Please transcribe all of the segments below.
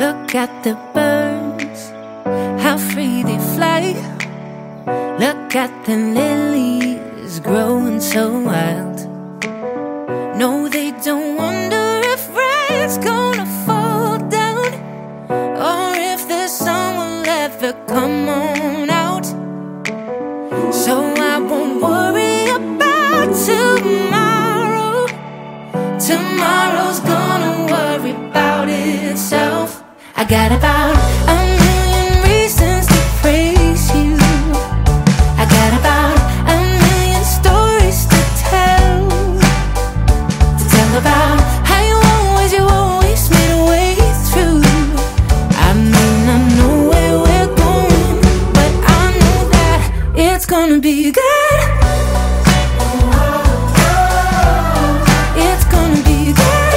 Look at the birds, how free they fly. Look at the lilies growing so wild. No, they don't wonder if rain's gonna fall down, or if the sun will ever come on out. So I won't worry about tomorrow. Tomorrow's gonna worry about itself. I got about a million reasons to praise you. I got about a million stories to tell about how you always made a way through. I may not know where we're going, but I know that it's gonna be good. It's gonna be good.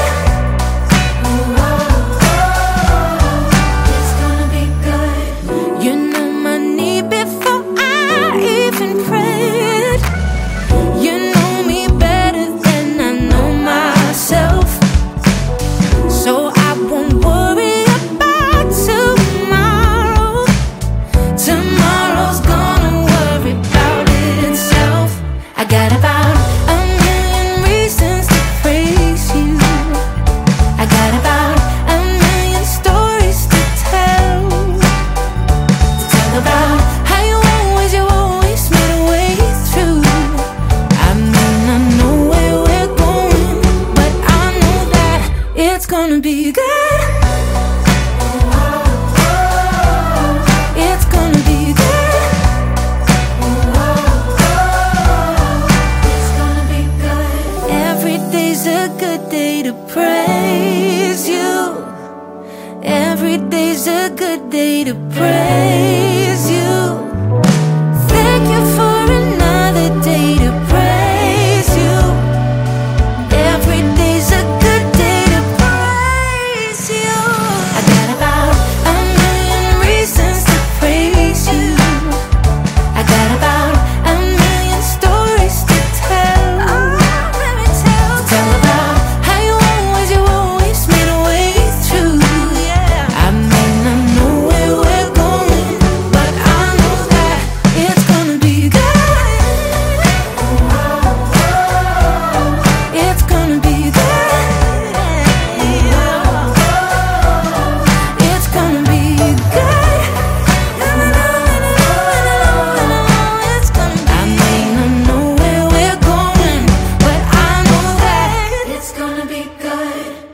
It's gonna be good. You know my need before I even prayed. You know me better than I know myself. So I won't worry about tomorrow. Tomorrow's gonna worry about itself. I got about a million reasons to praise you. I got about a million stories to tell about how you always made a way through. I may not know where we're going, but I know that it's gonna be good. It's gonna be good. It's gonna be good. Every day's a good day to praise you. Every day's a good day to praise you. Thank you for another day to praise you. Every day's a good day to praise you. I got about a million reasons to praise you. I got about a million stories to tell. Tell about how you always made a way through. I may not know where we're going, but I know that it's gonna be good. It's gonna be good. It's gonna be good. It's gonna be. I may not know where we're going, but I know that it's gonna be good.